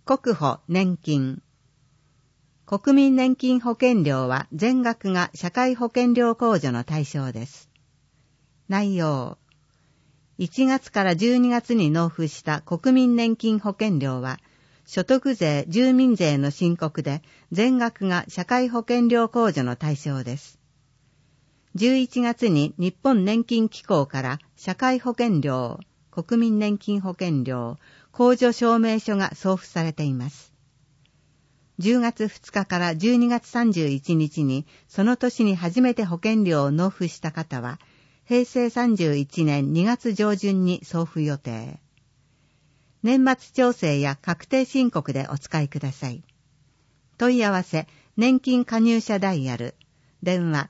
国保年金。国民年金保険料は全額が社会保険料控除の対象です。内容。1月から12月に納付した国民年金保険料は、所得税、住民税の申告で全額が社会保険料控除の対象です。11月に日本年金機構から社会保険料、国民年金保険料、控除証明書が送付されています。10月2日から12月31日にその年に初めて保険料を納付した方は、平成31年2月上旬に送付予定。年末調整や確定申告でお使いください。問い合わせ、年金加入者ダイヤル、電話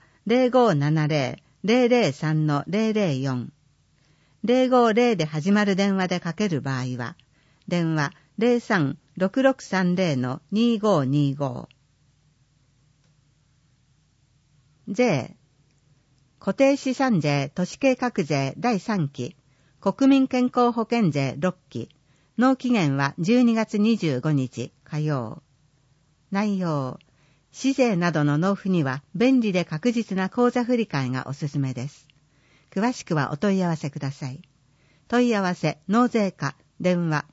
0570-003-004。050で始まる電話でかける場合は、電話 03-6630-2525。税。固定資産税都市計画税第3期、国民健康保険税6期、納期限は12月25日火曜。内容。市税などの納付には便利で確実な口座振替がおすすめです。詳しくはお問い合わせください。問い合わせ、納税課、電話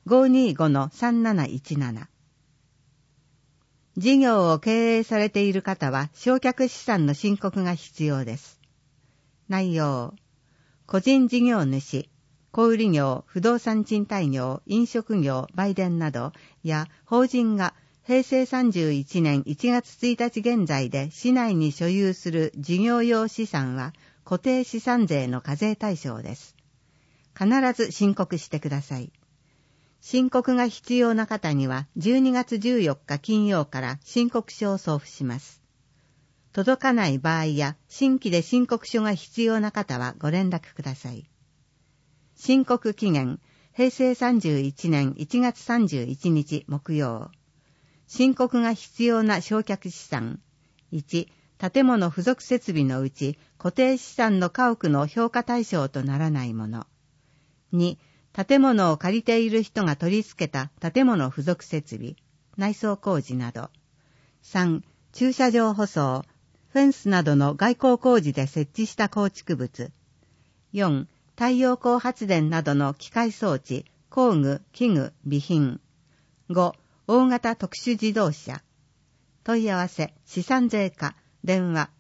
525-3717。事業を経営されている方は償却資産の申告が必要です。内容。個人事業主、小売業、不動産賃貸業、飲食業、売電などや法人が平成31年1月1日現在で市内に所有する事業用資産は固定資産税の課税対象です。必ず申告してください。申告が必要な方には12月14日金曜から申告書を送付します。届かない場合や新規で申告書が必要な方はご連絡ください。申告期限、平成31年1月31日木曜。申告が必要な償却資産。1、建物付属設備のうち固定資産の家屋の評価対象とならないもの。2、建物を借りている人が取り付けた建物付属設備、内装工事など。3、駐車場舗装、フェンスなどの外交工事で設置した構築物。4、太陽光発電などの機械装置、工具、器具、備品。5、大型特殊自動車。問い合わせ、資産税課、電話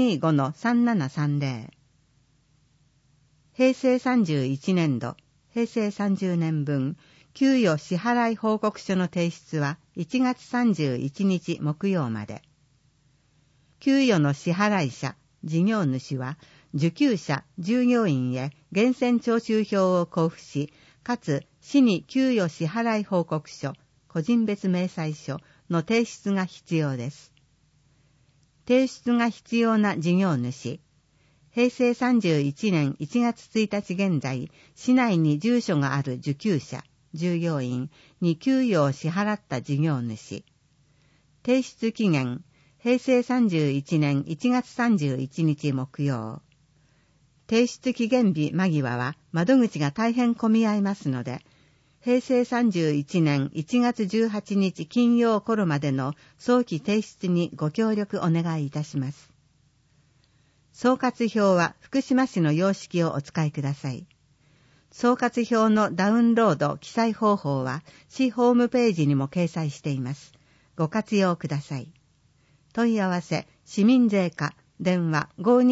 525-3730。平成31年度、平成30年分、給与支払い報告書の提出は1月31日木曜まで。給与の支払い者、事業主は、受給者、従業員へ源泉徴収票を交付し、かつ市に給与支払い報告書、個人別明細書の提出が必要です。提出が必要な事業主、平成31年1月1日現在、市内に住所がある受給者、従業員に給与を支払った事業主。提出期限、平成31年1月31日木曜。提出期限日間際は窓口が大変混み合いますので、平成31年1月18日金曜頃までの早期提出にご協力お願いいたします。総括表は福島市の様式をお使いください。総括表のダウンロード記載方法は市ホームページにも掲載しています。ご活用ください。問い合わせ、市民税課、電話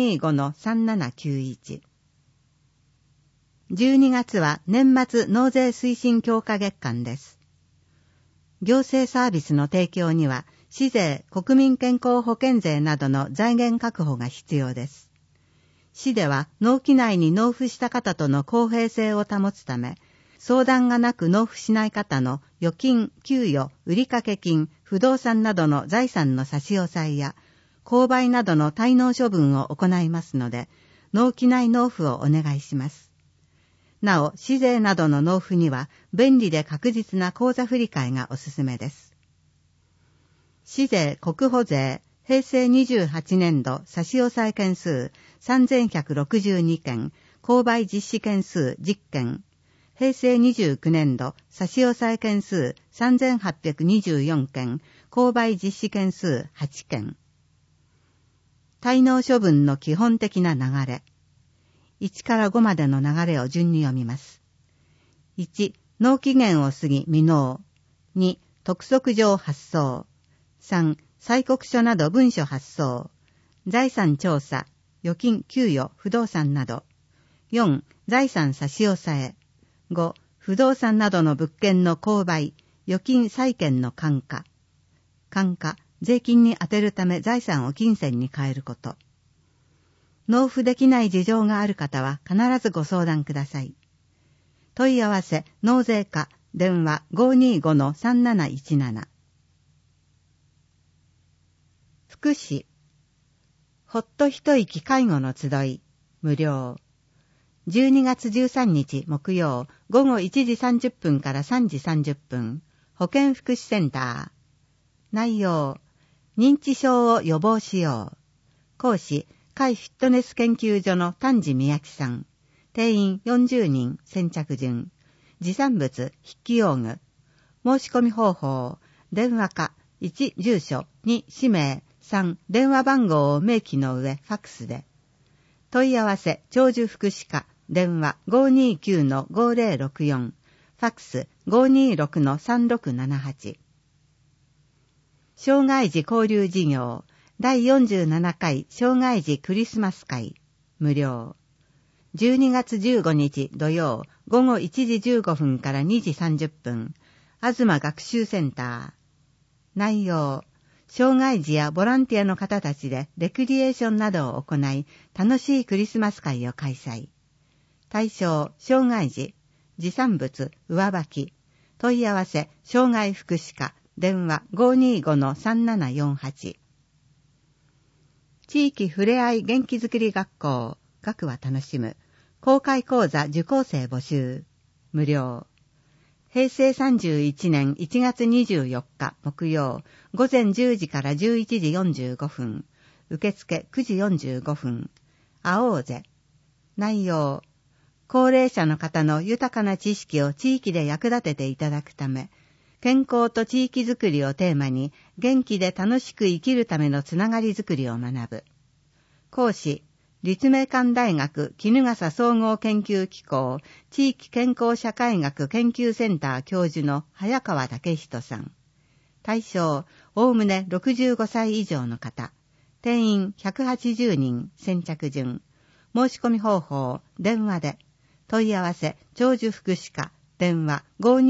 525-3791。12月は年末納税推進強化月間です。行政サービスの提供には、市税、国民健康保険税などの財源確保が必要です。市では納期内に納付した方との公平性を保つため、相談がなく納付しない方の預金、給与、売掛金、不動産などの財産の差し押さえや、購買などの滞納処分を行いますので、納期内納付をお願いします。なお、市税などの納付には、便利で確実な口座振替がおすすめです。市税、国保税、平成28年度差し押さえ件数3162件、購買実施件数10件、 平成29年度差し押さえ件数3824件、購買実施件数8件。滞納処分の基本的な流れ。1から5までの流れを順に読みます。1、納期限を過ぎ未納。2、督促状発送。3、催告書など文書発送。財産調査、預金給与、不動産など。4、財産差し押さえ。5、不動産などの物件の購買、預金債権の換価。換価、税金に充てるため財産を金銭に変えること。納付できない事情がある方は必ずご相談ください。問い合わせ、納税課、電話 525-3717。福祉。ほっと一息介護の集い、無料。12月13日木曜、午後1時30分から3時30分、保健福祉センター。内容、認知症を予防しよう。講師、海フィットネス研究所の丹治宮城さん。定員40人、先着順。持参物、筆記用具。申し込み方法、電話か、1、住所、2、氏名、3、電話番号を明記の上、ファックスで。問い合わせ、長寿福祉課、電話 529-5064、ファックス 526-3678。障害児交流事業、第47回障害児クリスマス会、無料。12月15日土曜、午後1時15分から2時30分、東学習センター。内容、障害児やボランティアの方たちでレクリエーションなどを行い、楽しいクリスマス会を開催。対象、障害児、持参物、上履き。問い合わせ、障害福祉課、電話 525-3748。地域ふれあい元気づくり学校、学は楽しむ。公開講座受講生募集。無料。平成31年1月24日木曜、午前10時から11時45分。受付9時45分。会おうぜ。内容。高齢者の方の豊かな知識を地域で役立てていただくため、健康と地域づくりをテーマに、元気で楽しく生きるためのつながりづくりを学ぶ。講師、立命館大学衣笠総合研究機構地域健康社会学研究センター教授の早川武人さん。対象、おおむね65歳以上の方。定員180人、先着順。申し込み方法、電話で。問い合わせ、長寿福祉課、電話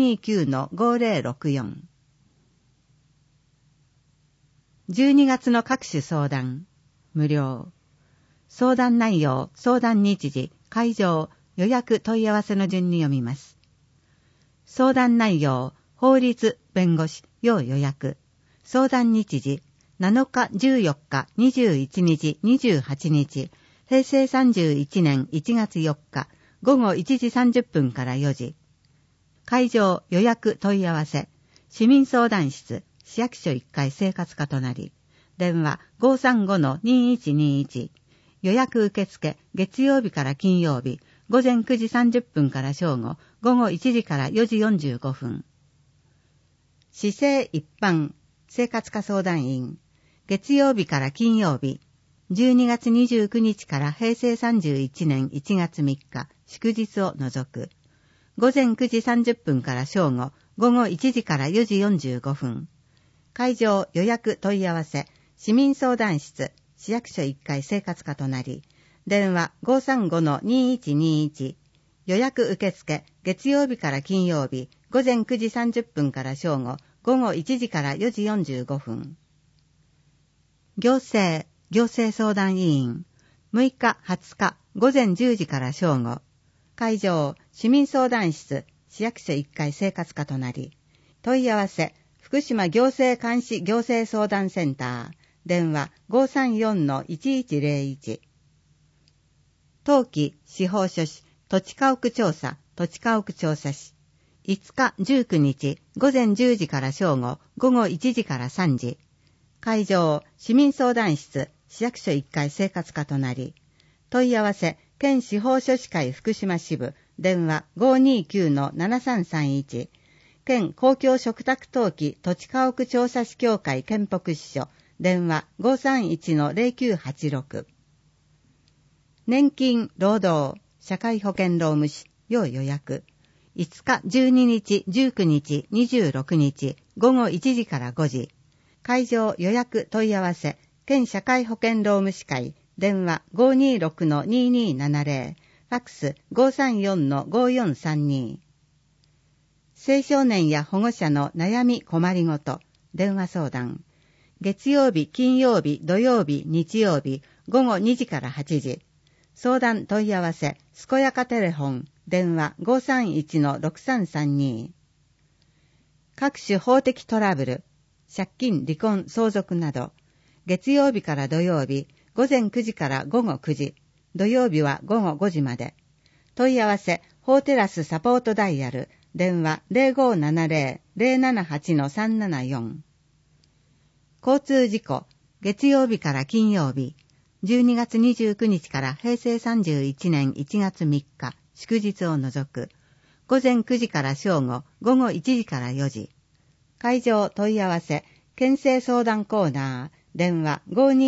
529-5064。12月の各種相談、無料。相談内容、相談日時、会場、予約問い合わせの順に読みます。相談内容、法律、弁護士、要予約。相談日時、7日、14日、21日、28日、平成31年1月4日、午後1時30分から4時。会場、予約問い合わせ、市民相談室、市役所1階生活課となり、電話 535-2121。予約受付、月曜日から金曜日、午前9時30分から正午、午後1時から4時45分。市政一般、生活課相談員、月曜日から金曜日、12月29日から平成31年1月3日、祝日を除く。午前9時30分から正午、午後1時から4時45分。会場予約問い合わせ、市民相談室、市役所1階生活課となり、電話 535-2121。予約受付、月曜日から金曜日、午前9時30分から正午、午後1時から4時45分。行政相談委員、6日20日、午前10時から正午。会場、市民相談室、市役所1階生活課となり、問い合わせ、福島行政監視行政相談センター、電話 534-1101。登記、司法書士、土地家屋調査、土地家屋調査士。5日19日、午前10時から正午、午後1時から3時。会場、市民相談室、市役所1階生活課となり、問い合わせ、県司法書士会福島支部、 電話 529-7331、県公共嘱託登記土地家屋調査士協会県北支所、電話 531-0986。年金、労働、社会保険労務士、要予約。5日、12日、19日、26日、午後1時から5時。会場予約問い合わせ、県社会保険労務士会、電話 526-2270、ファックス 534-5432。青少年や保護者の悩み困りごと、電話相談。月曜日、金曜日、土曜日、日曜日、午後2時から8時。相談問い合わせ、すこやかテレフォン、電話 531-6332。各種法的トラブル、借金、離婚、相続など、月曜日から土曜日、午前9時から午後9時、土曜日は午後5時まで。問い合わせ、法テラスサポートダイヤル、電話 0570-078-374。交通事故、月曜日から金曜日、12月29日から平成31年1月3日、祝日を除く、午前9時から正午、午後1時から4時。会場問い合わせ、県政相談コーナー、電話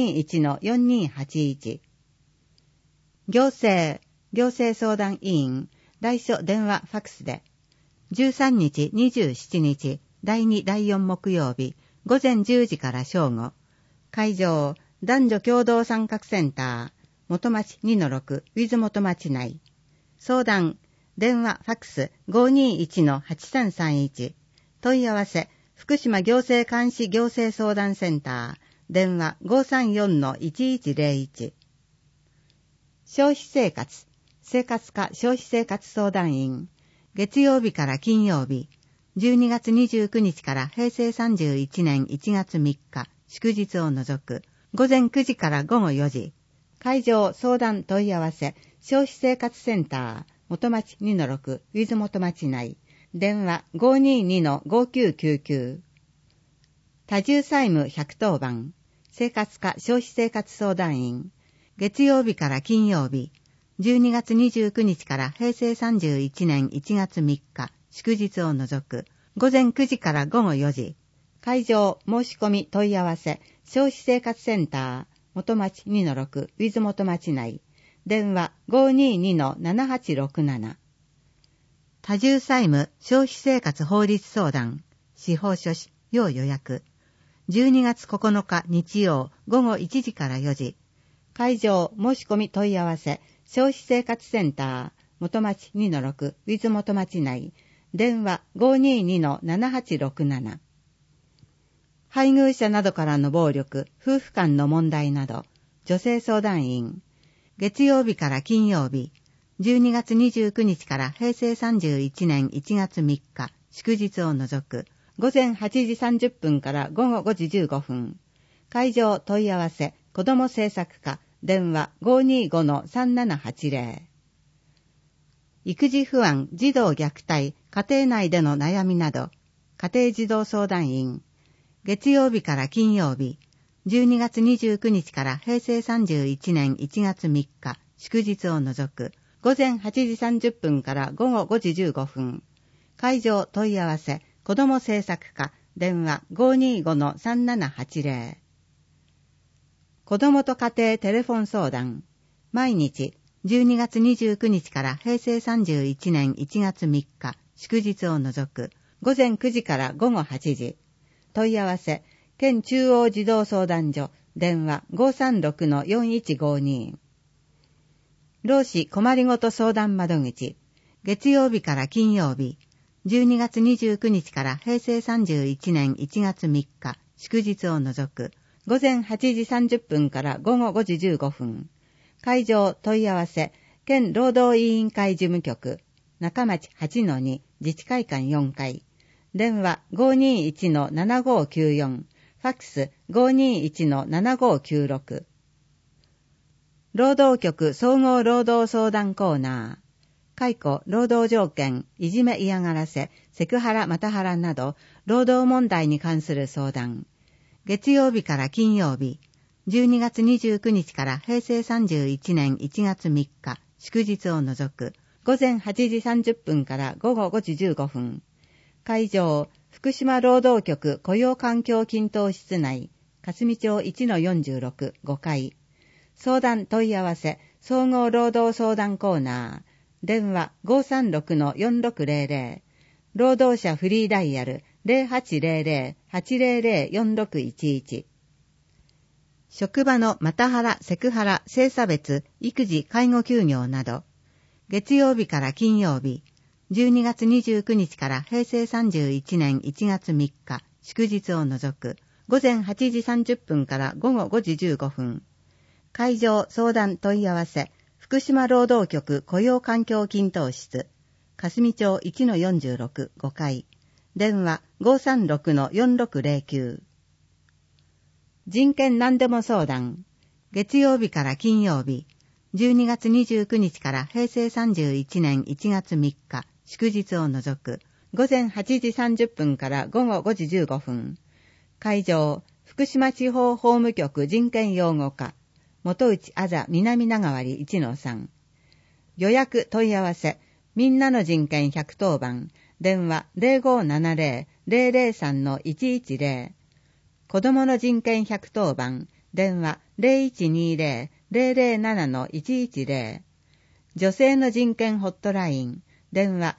521-4281。行政相談委員、代書電話ファックスで、13日、27日、第2、第4木曜日、午前10時から正午。会場、男女共同参画センター、元町 2-6、ウィズ元町内。相談、電話ファックス 521-8331。問い合わせ、福島行政監視行政相談センター、電話 534-1101。消費生活課消費生活相談員、月曜日から金曜日、12月29日から平成31年1月3日、祝日を除く、午前9時から午後4時。会場相談問い合わせ、消費生活センター、元町 2-6、ウィズ元町内。電話 522-5999。多重債務110番。生活課消費生活相談員。月曜日から金曜日。12月29日から平成31年1月3日、祝日を除く。午前9時から午後4時。会場申し込み問い合わせ、消費生活センター、元町 2-6、ウィズ元町内。電話 522-7867。多重債務消費生活法律相談、司法書士、要予約。12月9日日曜午後1時から4時。会場申し込み問い合わせ、消費生活センター、元町 2-6、ウィズ元町内。電話 522-7867。配偶者などからの暴力、夫婦間の問題など、女性相談員。月曜日から金曜日、12月29日から平成31年1月3日、祝日を除く、午前8時30分から午後5時15分。会場問い合わせ、子ども政策課、電話 525-3780。育児不安、児童虐待、家庭内での悩みなど、家庭児童相談員。月曜日から金曜日、12月29日から平成31年1月3日、祝日を除く、午前8時30分から午後5時15分。会場問い合わせ、子ども政策課、電話 525-3780。子どもと家庭テレフォン相談。毎日、12月29日から平成31年1月3日、祝日を除く、午前9時から午後8時。問い合わせ、県中央児童相談所、電話 536-4152。労使困りごと相談窓口、月曜日から金曜日、12月29日から平成31年1月3日、祝日を除く、午前8時30分から午後5時15分。会場問い合わせ、県労働委員会事務局、中町 8-2 自治会館4階。電話 521-7594、ファックス 521-7596。労働局総合労働相談コーナー。解雇、労働条件、いじめ嫌がらせ、セクハラ、マタハラなど、労働問題に関する相談。月曜日から金曜日、12月29日から平成31年1月3日、祝日を除く、 午前8時30分から午後5時15分。会場、福島労働局雇用環境均等室内、霞町 1-46 5階。相談問い合わせ、総合労働相談コーナー。電話 536-4600。労働者フリーダイヤル 0800-800-4611。職場のマタハラ、セクハラ、性差別、育児、介護休業など。月曜日から金曜日。12月29日から平成31年1月3日、祝日を除く。午前8時30分から午後5時15分。会場相談問い合わせ、福島労働局雇用環境均等室、霞町 1-46 5階。電話 536-4609。人権何でも相談。月曜日から金曜日。12月29日から平成31年1月3日、祝日を除く。午前8時30分から午後5時15分。会場、福島地方法務局人権擁護課、元内あざ南長割 1-3。予約問い合わせ、みんなの人権110番、電話 0570-003-110。子どもの人権110番、電話 0120-007-110。女性の人権ホットライン、電話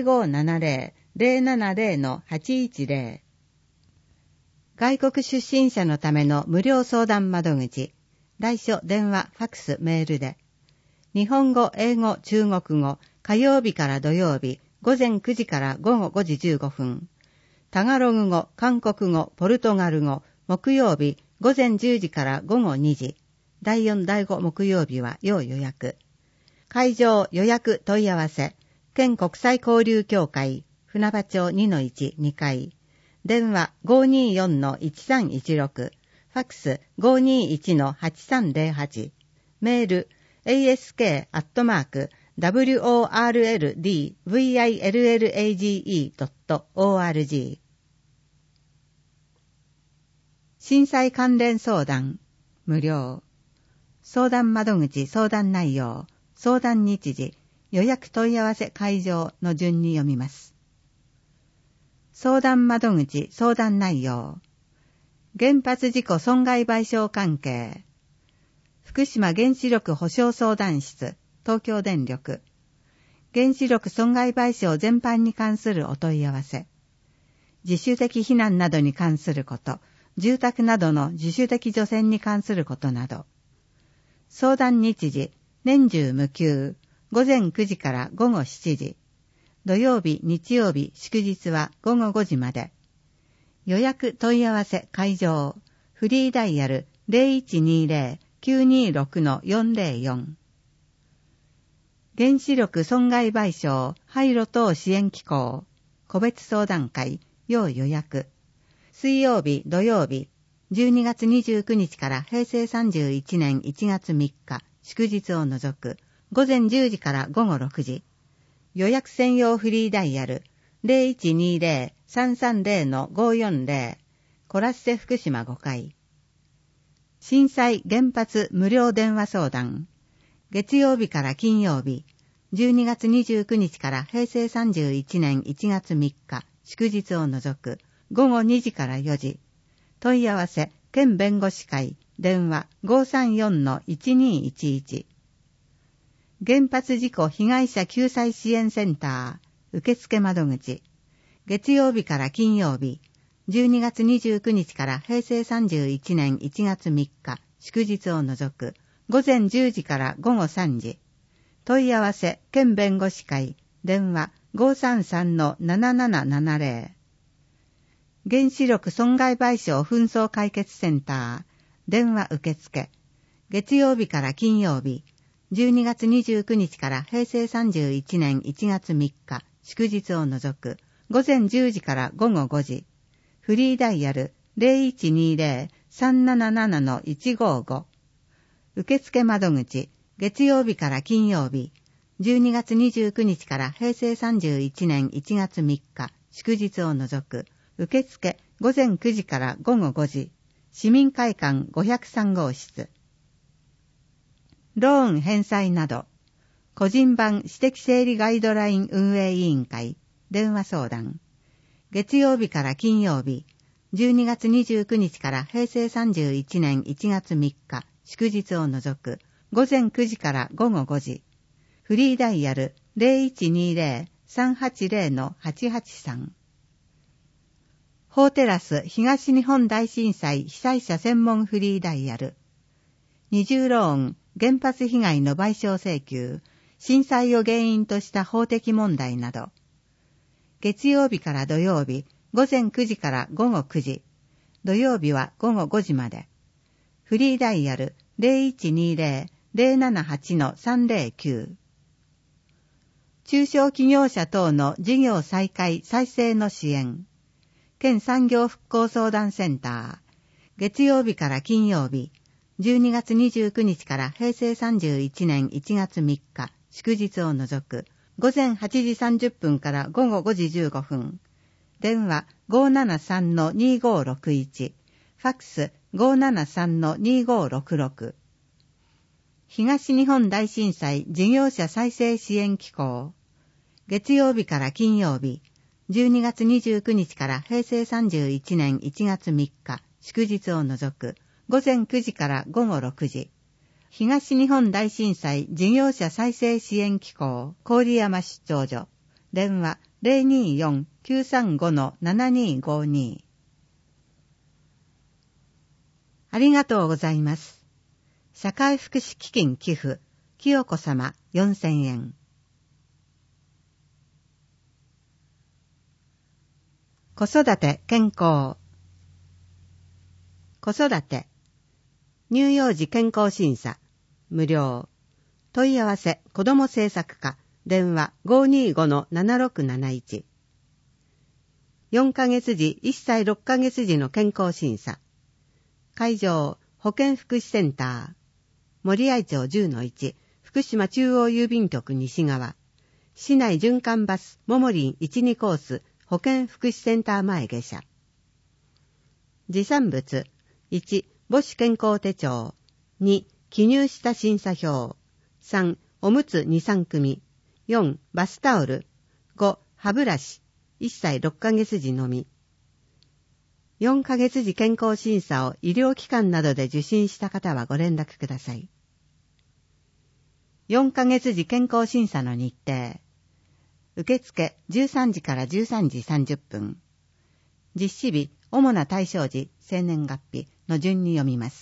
0570-070-810。外国出身者のための無料相談窓口、来所電話、ファクス、メールで。日本語、英語、中国語、火曜日から土曜日、午前9時から午後5時15分。タガログ語、韓国語、ポルトガル語、木曜日、午前10時から午後2時。第4、第5木曜日は要予約。会場予約問い合わせ、県国際交流協会、船場町 2-1、2階。電話 524-1316。ファックス 521-8308。メール ask@worldvillage.org。震災関連相談、無料。相談窓口相談内容、相談日時、予約問い合わせ会場の順に読みます。相談窓口相談内容。原発事故損害賠償関係。福島原子力保障相談室、東京電力。原子力損害賠償全般に関するお問い合わせ。自主的避難などに関すること、住宅などの自主的除染に関することなど。相談日時、年中無休、午前9時から午後7時。土曜日、日曜日、祝日は午後5時まで。予約問い合わせ会場、フリーダイヤル 0120-926-404。原子力損害賠償廃炉等支援機構、個別相談会、要予約。水曜日、土曜日、12月29日から平成31年1月3日、祝日を除く、午前10時から午後6時。予約専用フリーダイヤル 0120-330-540 コラッセ福島5階。震災原発無料電話相談。月曜日から金曜日、12月29日から平成31年1月3日、祝日を除く、午後2時から4時。問い合わせ、県弁護士会、電話 534-1211。原発事故被害者救済支援センター、受付窓口。月曜日から金曜日、12月29日から平成31年1月3日、祝日を除く、午前10時から午後3時。問い合わせ、県弁護士会、電話 533-7770。原子力損害賠償紛争解決センター、電話受付。月曜日から金曜日、12月29日から平成31年1月3日、祝日を除く、午前10時から午後5時。フリーダイヤル 0120-377-155。受付窓口、月曜日から金曜日、12月29日から平成31年1月3日、祝日を除く、受付午前9時から午後5時。市民会館503号室。ローン返済など、 個人版私的整理ガイドライン運営委員会電話相談。月曜日から金曜日、12月29日から平成31年1月3日、祝日を除く、午前9時から午後5時。フリーダイヤル 0120-380-883。法テラス東日本大震災被災者専門フリーダイヤル。二重ローン、原発被害の賠償請求、震災を原因とした法的問題など。月曜日から土曜日、午前9時から午後9時。土曜日は午後5時まで。フリーダイヤル 0120-078-309。中小企業者等の事業再開再生の支援。県産業復興相談センター。月曜日から金曜日。12月29日から平成31年1月3日、祝日を除く、午前8時30分から午後5時15分。電話 573-2561。ファックス 573-2566。東日本大震災事業者再生支援機構。月曜日から金曜日。12月29日から平成31年1月3日、祝日を除く、午前9時から午後6時。東日本大震災事業者再生支援機構郡山出張所。電話 024-935-7252。ありがとうございます。社会福祉基金寄付、清子様4000円。子育て健康。子育て。乳幼児健康審査。無料。問い合わせ子ども政策課。電話 525-7671。4ヶ月時、1歳6ヶ月時の健康審査。会場、保健福祉センター。森合町 10-1、福島中央郵便局西側。市内循環バス、ももりん 1-2 コース、保健福祉センター前下車。持参物。1、母子健康手帳。2、記入した審査票。3、おむつ 2,3 組。4、バスタオル。5、歯ブラシ。1歳6ヶ月時のみ。4ヶ月時健康審査を医療機関などで受診した方はご連絡ください。4ヶ月時健康審査の日程。受付13時から13時30分。実施日、主な対象時、生年月日の順に読みます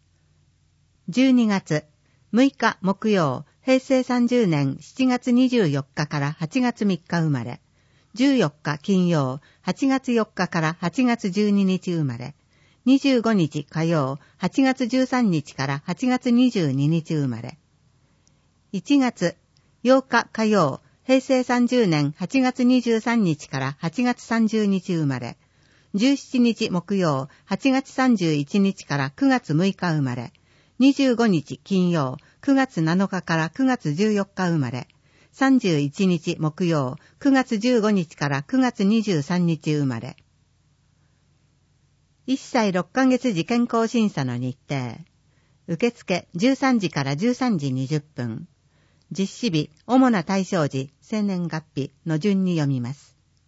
。12月6日木曜、平成30年7月24日から8月3日生まれ。14日金曜、8月4日から8月12日生まれ。25日火曜、8月13日から8月22日生まれ。1月8日火曜、平成30年8月23日から8月30日生まれ。17日木曜、8月31日から9月6日生まれ。25日金曜、9月7日から9月14日生まれ。31日木曜、9月15日から9月23日生まれ。1歳6ヶ月時健康審査の日程。受付13時から13時20分。実施日、主な対象時、生年月日の順に読みます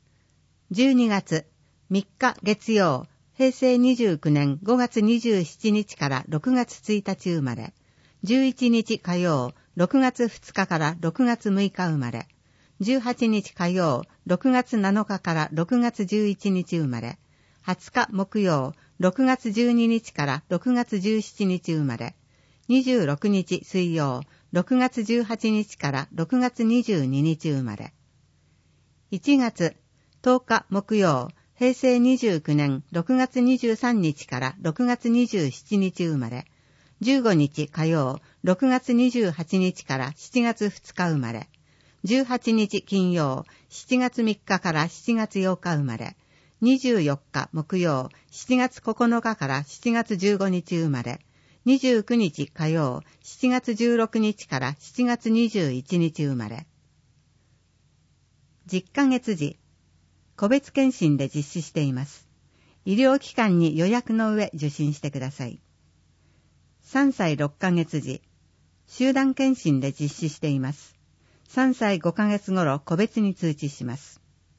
。12月3日月曜、平成29年5月27日から6月1日生まれ。11日火曜、6月2日から6月6日生まれ。18日火曜、6月7日から6月11日生まれ。20日木曜、6月12日から6月17日生まれ。26日水曜、6月18日から6月22日生まれ。1月10日木曜、平成29年6月23日から6月27日生まれ。15日火曜、6月28日から7月2日生まれ。18日金曜、7月3日から7月8日生まれ。24日木曜、7月9日から7月15日生まれ。29日火曜、7月16日から7月21日生まれ。10ヶ月時、個別検診で実施しています。医療機関に予約の上受診してください。3歳6ヶ月時、集団検診で実施しています。 3歳5ヶ月頃個別に通知します。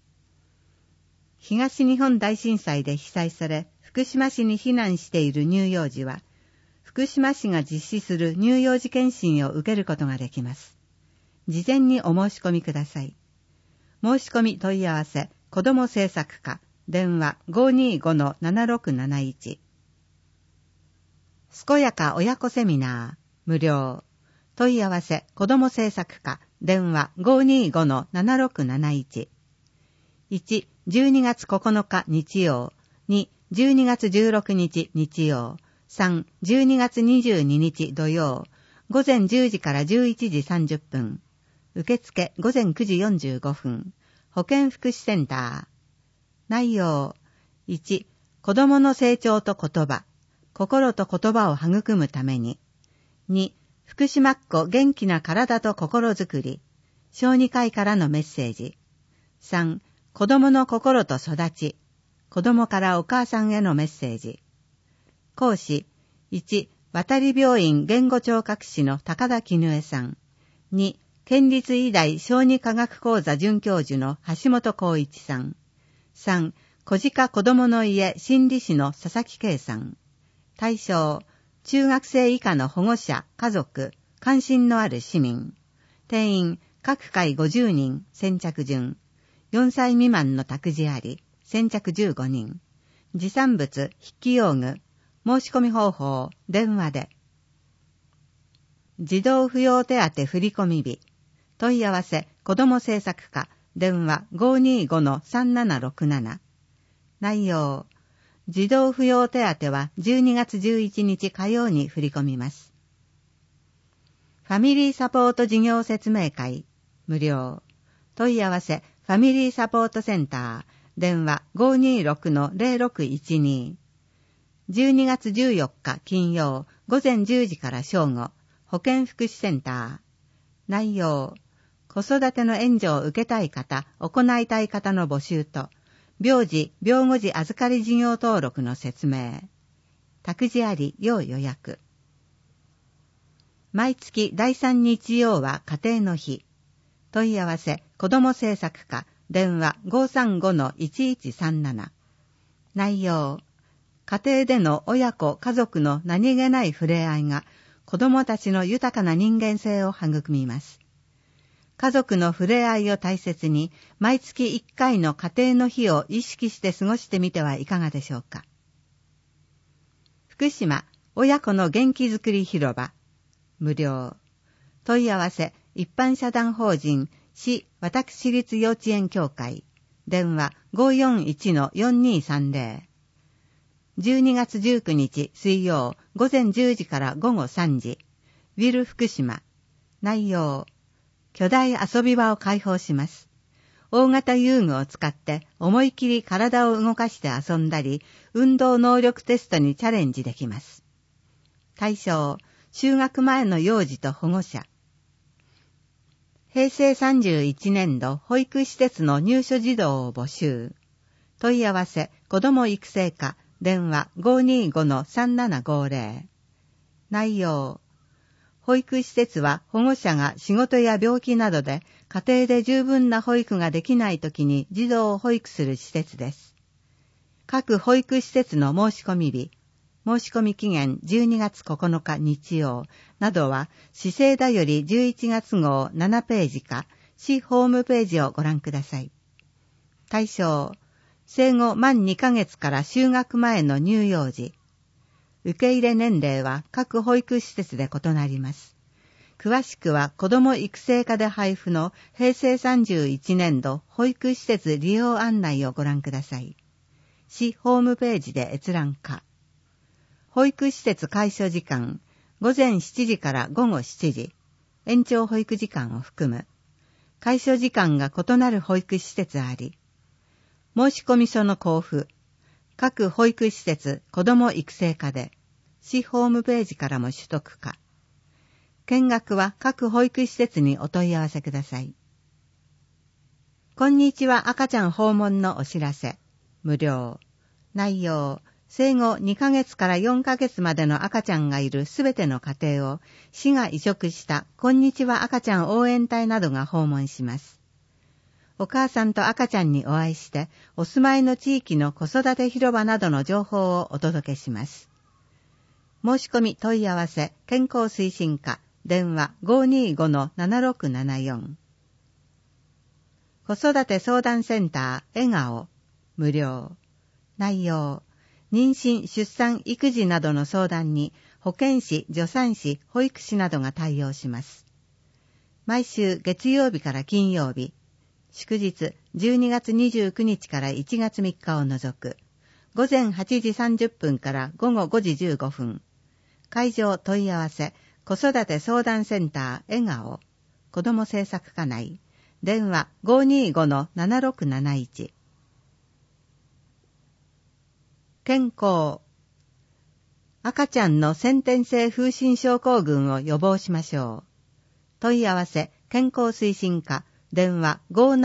東日本大震災で被災され、福島市に避難している乳幼児は、福島市が実施する乳幼児検診を受けることができます。事前にお申し込みください。申し込み問い合わせ、子ども政策課、電話 525-7671。健やか親子セミナー、無料。問い合わせ、子ども政策課、電話 525-7671。1、12月9日日曜。2、12月16日日曜。3、12月22日土曜。午前10時から11時30分。受付午前9時45分。保健福祉センター。内容。1、子供の成長と言葉。心と言葉を育むために。2、福島っ子元気な体と心づくり。小児科医からのメッセージ。3、子供の心と育ち。子供からお母さんへのメッセージ。講師。1、渡病院言語聴覚士の高田絹江さん。2、県立医大小児科学講座准教授の橋本光一さん。3、小鹿子供の家心理士の佐々木圭さん。対象、中学生以下の保護者、家族、関心のある市民。定員、各回50人、先着順。4歳未満の託児あり、先着15人。持産物、筆記用具。申し込み方法、電話で。児童扶養手当振込日。問い合わせ、子ども政策課、電話 525-3767。内容。児童扶養手当は12月11日火曜に振り込みます。ファミリーサポート事業説明会、無料。問い合わせ、ファミリーサポートセンター、電話 526-0612。12月14日金曜、午前10時から正午、保健福祉センター。内容。子育ての援助を受けたい方、行いたい方の募集と、病児、病後児預かり事業登録の説明。託児あり、要予約。毎月第3日曜は家庭の日。問い合わせ、子ども政策課、電話 535-1137。内容。家庭での親子、家族の何気ない触れ合いが、子どもたちの豊かな人間性を育みます。家族の触れ合いを大切に、毎月1回の家庭の日を意識して過ごしてみてはいかがでしょうか。福島、親子の元気づくり広場。無料。問い合わせ、一般社団法人、市私立幼稚園協会。電話 541-4230。12月19日水曜、午前10時から午後3時。ウィル福島。内容。巨大遊び場を開放します。大型遊具を使って思い切り体を動かして遊んだり、運動能力テストにチャレンジできます。対象、就学前の幼児と保護者。平成31年度保育施設の入所児童を募集。問い合わせ、子ども育成課、電話 525-3750。内容。保育施設は保護者が仕事や病気などで家庭で十分な保育ができないときに児童を保育する施設です。各保育施設の申し込み日、申し込み期限12月9日日曜などは市政だより11月号7ページか市ホームページをご覧ください。対象、生後満2ヶ月から就学前の乳幼児。受け入れ年齢は各保育施設で異なります。詳しくは子ども育成課で配布の平成31年度保育施設利用案内をご覧ください。市ホームページで閲覧可。保育施設開所時間、午前7時から午後7時、延長保育時間を含む。開所時間が異なる保育施設あり。申込書の交付。各保育施設子ども育成課で、市ホームページからも取得可。見学は各保育施設にお問い合わせください。こんにちは赤ちゃん訪問のお知らせ。無料。内容、 生後2ヶ月から4ヶ月までの赤ちゃんがいるすべての家庭を市が移植したこんにちは赤ちゃん応援隊などが訪問します。お母さんと赤ちゃんにお会いして、お住まいの地域の子育て広場などの情報をお届けします。申し込み問い合わせ健康推進課電話 525-7674 子育て相談センター笑顔無料内容妊娠、出産、育児などの相談に保健師、助産師、保育士などが対応します。毎週月曜日から金曜日、祝日12月29日から1月3日を除く、午前8時30分から午後5時15分、会場問い合わせ、子育て相談センター笑顔、子ども政策課内、電話 525-7671健康。赤ちゃんの先天性風疹症候群を予防しましょう。問い合わせ、健康推進課、電話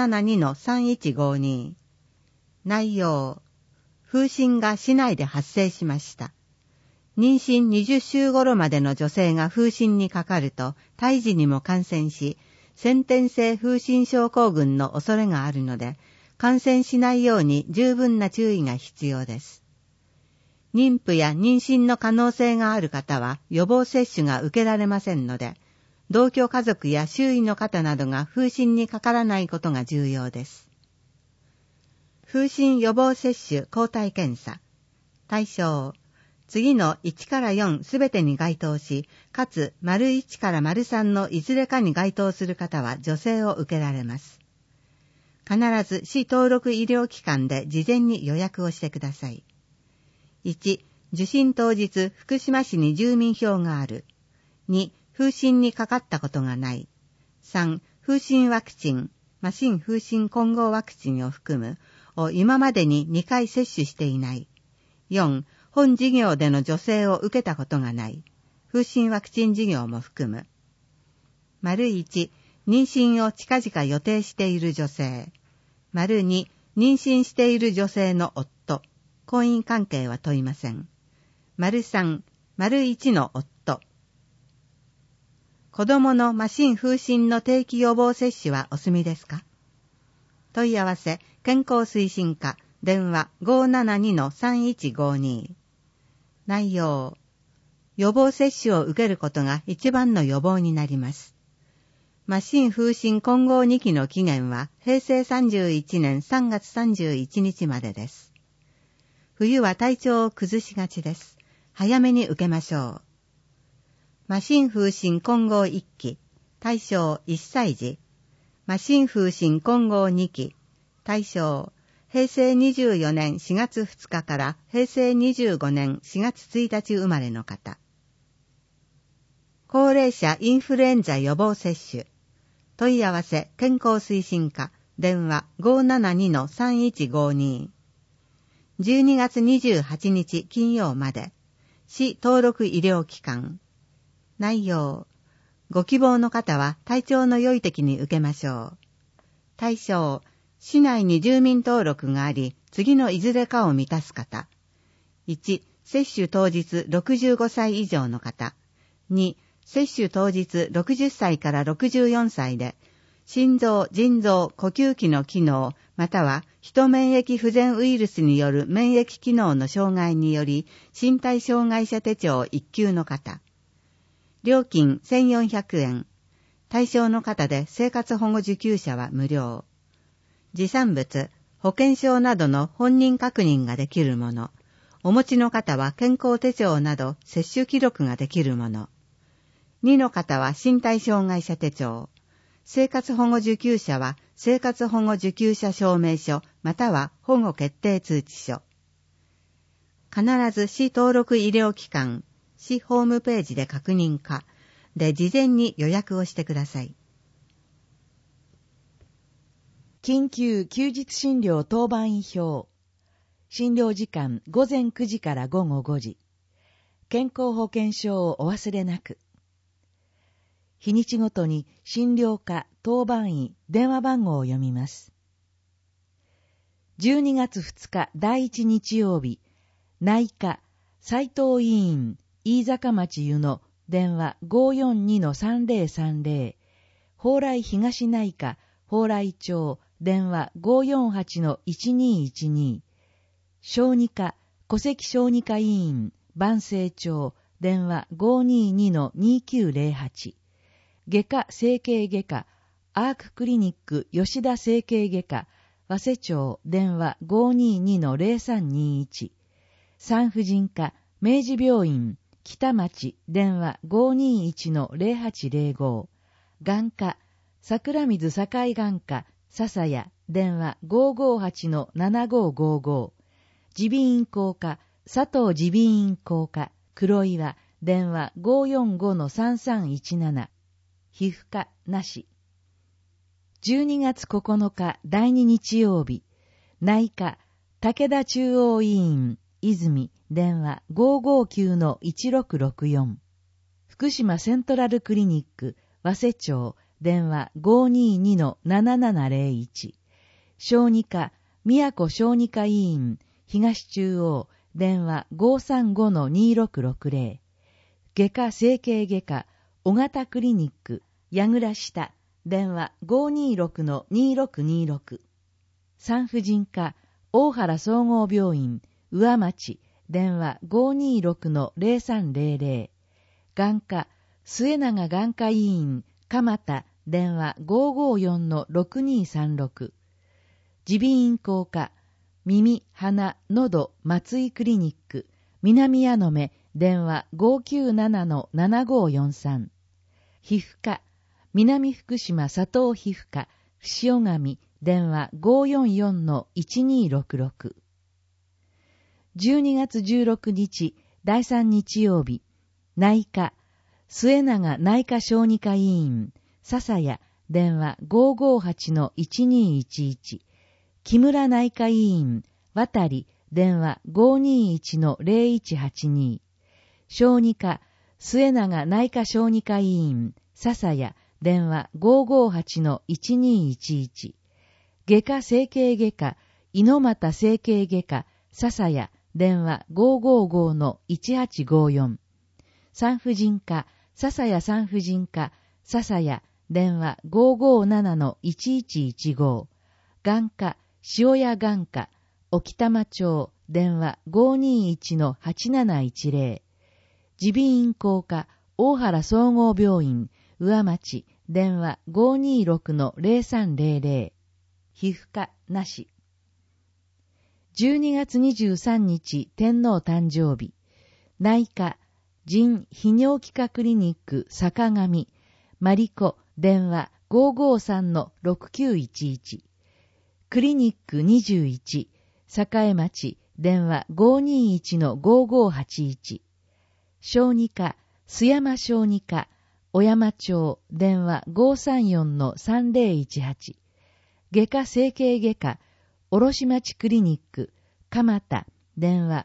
572-3152。内容。風疹が市内で発生しました。妊娠20週頃までの女性が風疹にかかると、胎児にも感染し、先天性風疹症候群の恐れがあるので、感染しないように十分な注意が必要です。妊婦や妊娠の可能性がある方は予防接種が受けられませんので、同居家族や周囲の方などが風疹にかからないことが重要です。風疹予防接種抗体検査。対象。次の1から4すべてに該当し、かつ1から3のいずれかに該当する方は助成を受けられます。必ず市登録医療機関で事前に予約をしてください。1、受診当日、福島市に住民票がある。2、風疹にかかったことがない。3、風疹ワクチン、麻疹風疹混合ワクチンを含む、を今までに2回接種していない。4、本事業での助成を受けたことがない。風疹ワクチン事業も含む。1、妊娠を近々予定している女性。2、妊娠している女性の夫。婚姻関係は問いません。3、1の夫。子供の麻疹風疹の定期予防接種はお済みですか？問い合わせ、健康推進課、電話 572-3152。内容。予防接種を受けることが一番の予防になります。麻疹風疹混合2期の期限は平成31年3月31日までです。冬は体調を崩しがちです。早めに受けましょう。麻疹風疹混合1期、対象1歳児。麻疹風疹混合2期、対象平成24年4月2日から平成25年4月1日生まれの方。高齢者インフルエンザ予防接種。問い合わせ健康推進課、電話 572-3152。12月28日金曜まで、市登録医療機関。内容。ご希望の方は体調の良い時に受けましょう。対象。市内に住民登録があり、次のいずれかを満たす方。1、接種当日65歳以上の方。2、接種当日60歳から64歳で、心臓、腎臓、呼吸器の機能、または、ヒ免疫不全ウイルスによる免疫機能の障害により、身体障害者手帳1級の方。料金1400円。対象の方で生活保護受給者は無料。持参物、保険証などの本人確認ができるもの。お持ちの方は健康手帳など接種記録ができるもの。2の方は身体障害者手帳。生活保護受給者は生活保護受給者証明書または保護決定通知書。必ず市登録医療機関、市ホームページで確認かで事前に予約をしてください。 緊急休日診療当番医表。診療時間午前9時から午後5時。健康保険証をお忘れなく。日にちごとに診療科、当番医、電話番号を読みます。12月2日第1日曜日、 内科、斉藤委員、飯坂町湯野、電話 542-3030、蓬莱東内科、蓬莱町、電話 548-1212、小児科、戸籍小児科医院、万世町、電話 522-2908、外科整形外科、アーククリニック吉田整形外科、早瀬町、電話 522-0321、産婦人科、明治病院、北町、電話 521-0805、眼科、桜水境眼科、笹谷、電話 558-7555、耳鼻咽喉科、佐藤耳鼻咽喉科、黒岩、電話 545-3317、皮膚科なし。12月9日第2日曜日、内科、武田中央医院、泉、電話 559-1664、福島セントラルクリニック、早瀬町、電話 522-7701、小児科、宮古小児科医院、東中央、電話 535-2660、外科整形外科、小型クリニック、矢倉下、電話 526-2626、産婦人科、大原総合病院、上町、電話 526-0300、眼科、末永眼科医院、蒲田、電話 554-6236、耳鼻咽喉科、耳、鼻、喉、松井クリニック、南矢野目、電話 597-7543、皮膚科、南福島佐藤皮膚科、伏上、電話 544-1266。12月16日、第3日曜日、内科、末永内科小児科医院、笹谷、電話 558-1211、木村内科医院、渡り、電話 521-0182、小児科、末永内科小児科医院、笹谷、電話 558-1211、外科整形外科、猪俣整形外科、笹谷、電話 555-1854、産婦人科、笹谷産婦人科、笹谷、電話 557-1115、眼科、塩谷眼科、沖玉町、電話 521-8710、耳鼻咽喉科、大原総合病院、上町、電話 526-0300、皮膚科なし。12月23日、天皇誕生日、内科、腎泌尿器科クリニック、坂上、マリコ、電話 553-6911、クリニック21、栄町、電話 521-5581、小児科、須山小児科、小山町、電話 534-3018、外科整形外科、卸町クリニック、蒲田、電話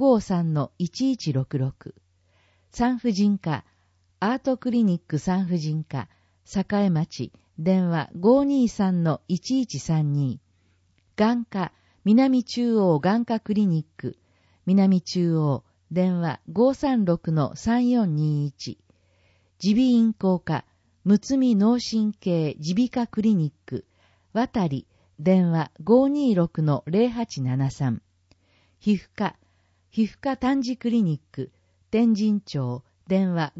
553-1166、産婦人科、アートクリニック産婦人科、栄町、電話 523-1132、眼科、南中央眼科クリニック、南中央、電話 536-3421、耳鼻咽喉科、むつみ脳神経耳鼻科クリニック、渡り、電話 526-0873、皮膚科、皮膚科丹治クリニック、天神町、電話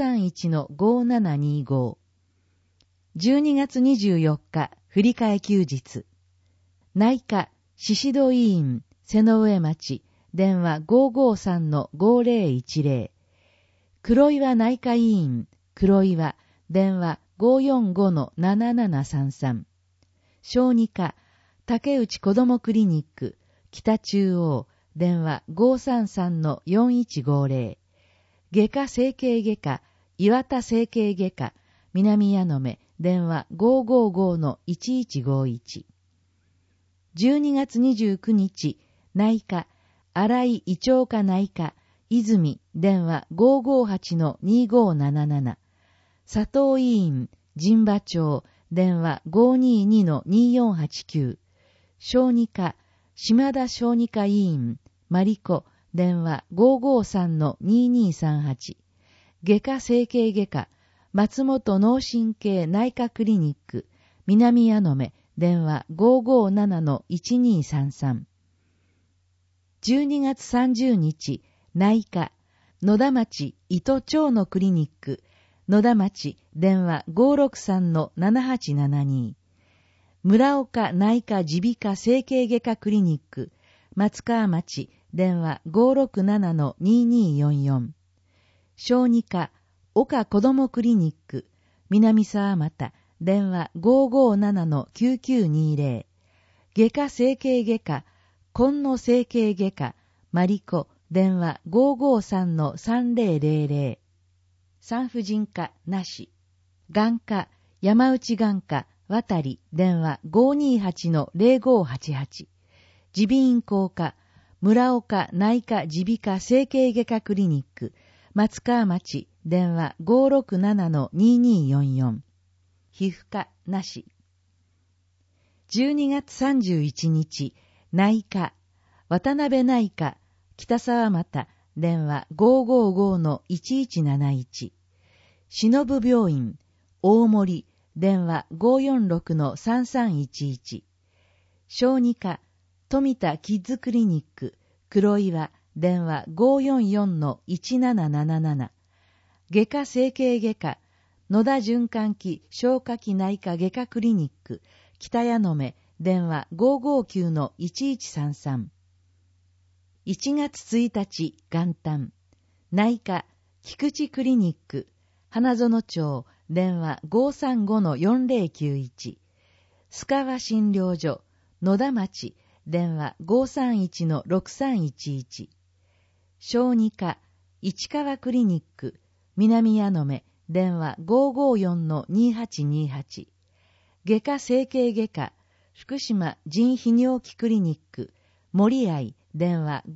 531-5725。12月24日、振り替え休日。内科、宍戸医院、瀬上町、電話 553-5010。黒岩内科医院、黒岩、電話 545-7733。小児科、竹内子どもクリニック、北中央、電話 533-4150。外科整形外科、岩田整形外科、南矢野目、電話 555-1151。12月29日、内科、新井胃腸科内科、泉、電話 558-2577。佐藤医院、神馬町、電話 522-2489。小児科、島田小児科医院、マリコ、 電話 553-2238。外科整形外科、松本脳神経内科クリニック、南矢野目、電話 557-1233。12月30日、内科、野田町糸町のクリニック、野田町、電話 563-7872。村岡内科耳鼻科整形外科クリニック、松川町、電話 567-2244。小児科、岡子どもクリニック、南沢又、電話 557-9920。外科整形外科、今野整形外科、マリコ、電話 553-3000。産婦人科なし。眼科、山内眼科、渡り、電話 528-0588。耳鼻咽喉科、村岡内科耳鼻科整形外科クリニック、松川町、電話 567-2244。皮膚科なし。12月31日、内科、渡辺内科、北沢又、電話 555-1171。忍病院、大森、電話 546-3311。小児科、富田キッズクリニック、黒岩、電話 544-1777。外科整形外科、野田循環器消化器内科外科クリニック、北矢野目、電話 559-1133。1月1日、元旦、内科、菊池クリニック、花園町、電話 535-4091。須川診療所、野田町、電話 531-6311。小児科、市川クリニック、南矢野目、電話 554-2828。外科整形外科、福島腎泌尿器クリニック、森愛、電話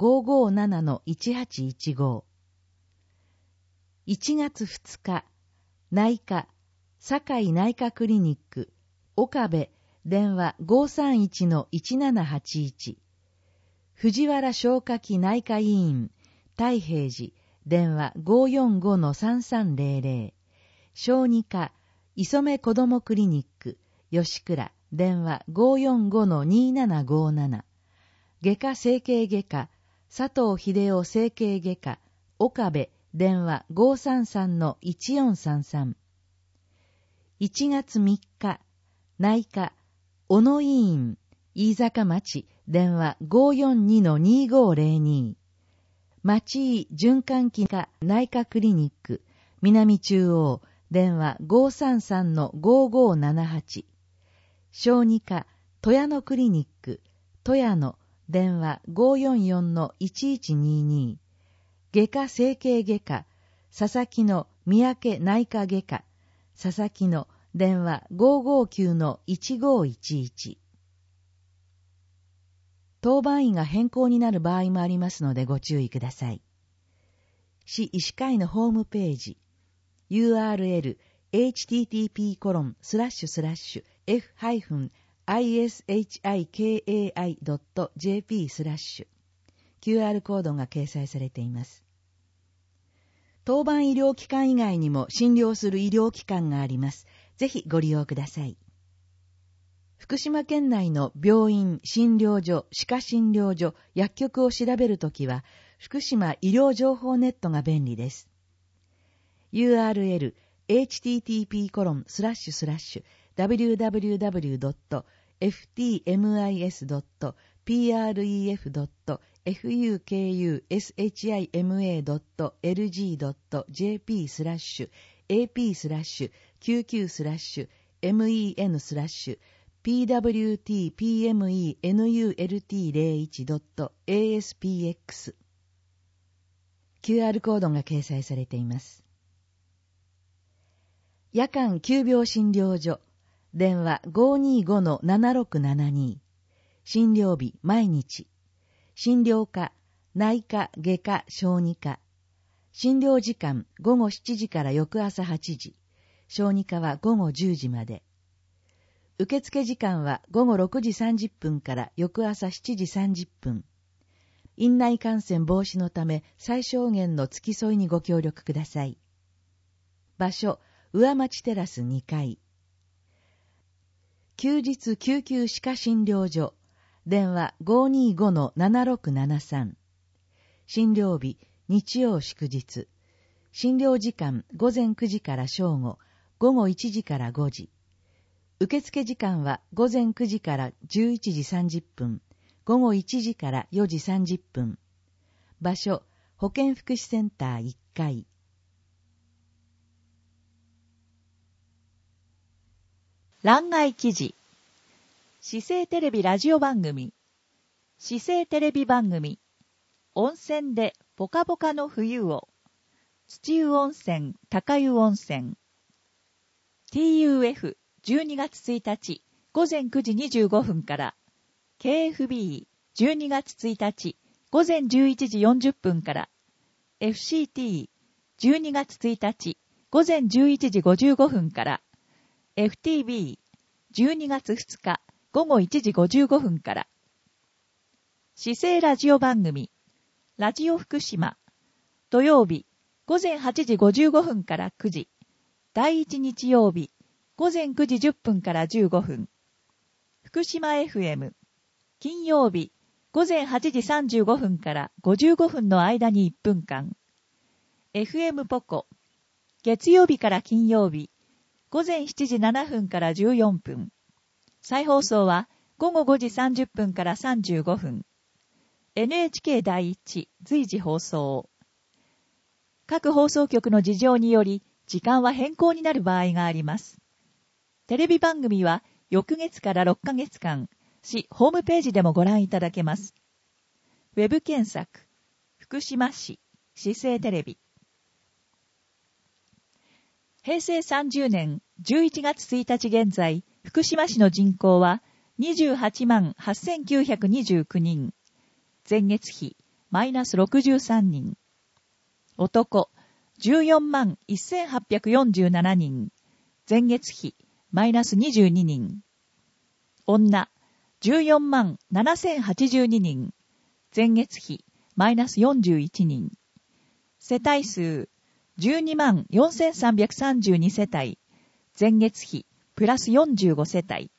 557-1815。1月2日、内科、堺内科クリニック、岡部、電話 531-1781。藤原消化器内科医院、太平寺、電話 545-3300。小児科、磯目子どもクリニック、吉倉、電話 545-2757。外科整形外科、佐藤秀夫整形外科、岡部、電話 533-1433。1月3日、内科、小野医院、飯坂町、電話 542-2502。町井循環器科内科クリニック、南中央、電話 533-5578。小児科、戸谷野クリニック、戸谷野、電話 544-1122。外科整形外科、佐々木の三宅内科外科、佐々木の、電話 559-1511。当番医が変更になる場合もありますのでご注意ください。市医師会のホームページ、URL http://f-ishkai.jp/ QR コードが掲載されています。当番医療機関以外にも診療する医療機関があります。ぜひご利用ください。福島県内の病院、診療所、歯科診療所、薬局を調べるときは、福島医療情報ネットが便利です。URL http://www.fdmis.pru.gp/ap/qq/men.pwt.pwt01.aspx QR コードが掲載されています。夜間急病診療所、電話 525-7672。診療日毎日。診療科、内科、外科、小児科。診療時間午後7時から翌朝8時。小児科は午後10時まで。受付時間は午後6時30分から翌朝7時30分。 院内感染防止のため最小限の付き添いにご協力ください。場所、上町テラス2階。休日救急歯科診療所。電話 525-7673。診療日、日曜祝日。診療時間、午前9時から正午、午後1時から5時。受付時間は午前9時から11時30分、午後1時から4時30分。場所、保健福祉センター1階。 欄外記事。市政テレビラジオ番組。市政テレビ番組。温泉でポカポカの冬を。土湯温泉、高湯温泉。TUF 12月1日午前9時25分から。KFB 12月1日午前11時40分から。FCT 12月1日午前11時55分から。FTB 12月2日午後1時55分から。市政ラジオ番組ラジオ福島土曜日午前8時55分から9時、第1日曜日午前9時10分から15分。福島 FM 金曜日午前8時35分から55分の間に1分間。FM ポコ月曜日から金曜日午前7時7分から14分。再放送は午後5時30分から35分。NHK 第一随時放送。各放送局の事情により時間は変更になる場合があります。テレビ番組は翌月から6ヶ月間、市ホームページでもご覧いただけます。ウェブ検索、福島市市政テレビ。平成30年11月1日現在、福島市の人口は28万8929人。前月比マイナス63人。男14万1847人。前月比マイナス22人。女14万7082人。前月比マイナス41人。世帯数12万4332世帯。前月比プラス45世帯。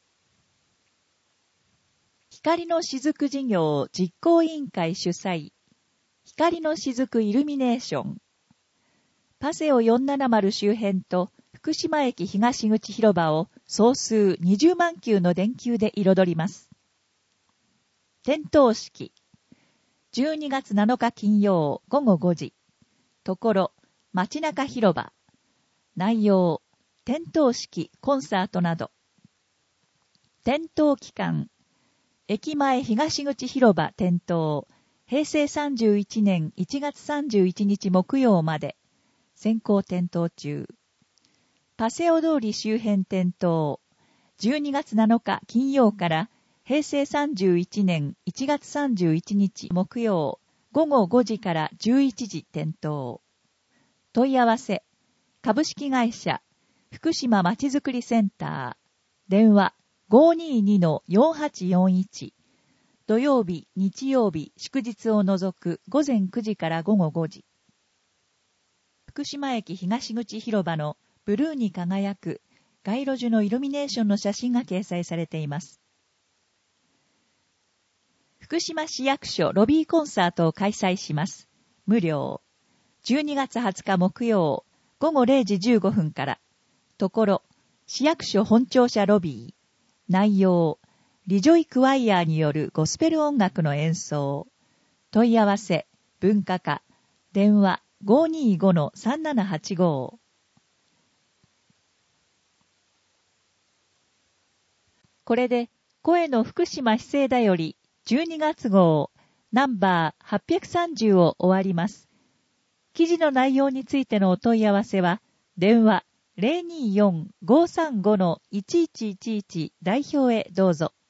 光の雫事業実行委員会主催。光の雫イルミネーション。パセオ470周辺と福島駅東口広場を総数20万球の電球で彩ります。点灯式。12月7日金曜午後5時。ところ、街中広場。内容、点灯式、コンサートなど。点灯期間。駅前東口広場点灯。平成31年1月31日木曜まで。先行点灯中。パセオ通り周辺点灯。12月7日金曜から平成31年1月31日木曜午後5時から11時点灯。問い合わせ。株式会社福島まちづくりセンター。電話 522-4841。土曜日、日曜日、祝日を除く午前9時から午後5時。福島駅東口広場のブルーに輝く街路樹のイルミネーションの写真が掲載されています。福島市役所ロビーコンサートを開催します。無料。12月20日木曜午後0時15分から。ところ、市役所本庁舎ロビー。内容、リジョイクワイヤーによるゴスペル音楽の演奏。問い合わせ、文化課。電話 525-3785。これで、声の福島市政だより12月号ナンバー830を終わります。記事の内容についてのお問い合わせは、電話 024-535-1111 代表へどうぞ。